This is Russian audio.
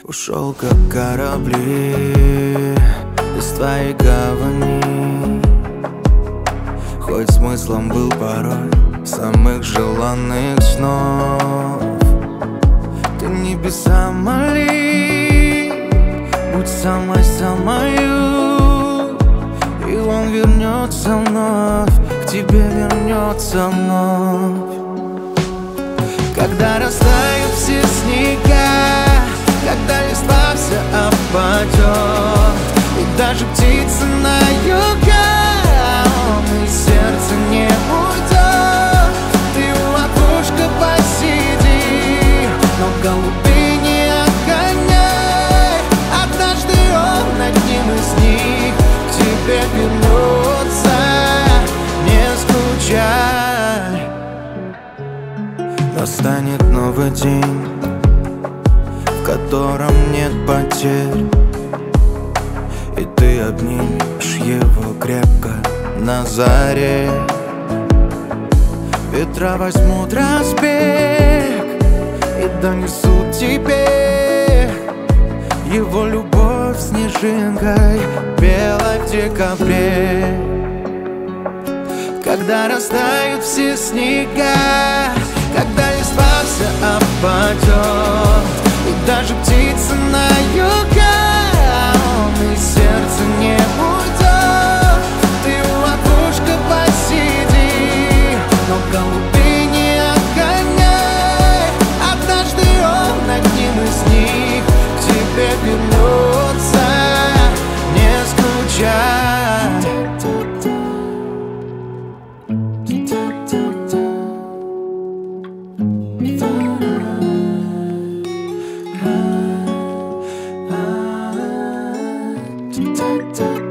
Ушел как корабли из твоей гавани, хоть смыслом был порой самых желанных снов. Ты небеса моли, будь самой-самою, и он вернется вновь, к тебе вернется вновь. Когда растают все снега, когда листва вся опадет, и даже птицы на юга, и сердце не уйдет. Ты у окошка посиди, но голубей не отгоняй. Однажды он, одним из них, к тебе вернется, не скучай. Настанет новый день, в котором нет потерь, и ты обнимешь его крепко на заре. Ветра возьмут разбег и донесут тебе его любовь снежинкой белой в декабре. Когда растают все снега, когда листва вся опадет, и даже птицы на юга, и сердце не уйдет. Ты у окошка посиди, но голубей не отгоняй. Однажды он, одним из них, к тебе вернется, не скучай. Da, da.